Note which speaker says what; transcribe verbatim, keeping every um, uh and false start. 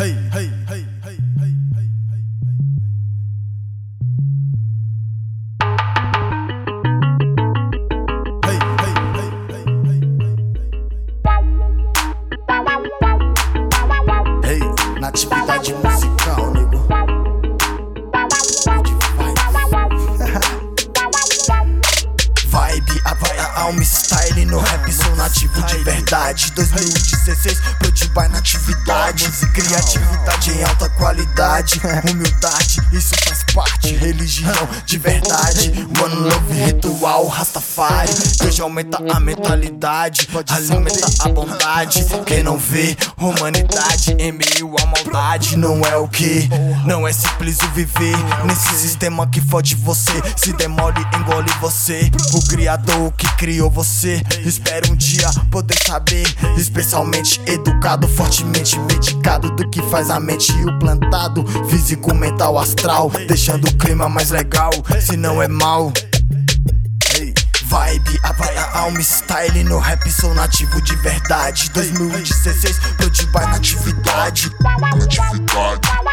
Speaker 1: hey, hey, hey, hey, hey. Na atividade musical, nego. Vibe, a vai a alma style no rap, sou nativo de verdade. dois mil e dezesseis, Prodby na atividade. Criatividade em alta qualidade, humildade, isso faz parte. Religião de verdade, one love, ritual, Rastafari. Hoje aumenta a mentalidade, alimenta a bondade. Quem não vê humanidade em meio à maldade, não é o que, não é simples o viver nesse sistema que fode você, se demole, engole você. O criador que criou você, espero um dia poder saber. Especialmente educado, fortemente medicado, do que faz a mente e o plantado físico, mental, astral, deixando o clima mais legal, se não é mal. Vibe, a vai a alma style no rap, sou nativo de verdade. dois mil e dezesseis, Prodby na atividade. Atividade.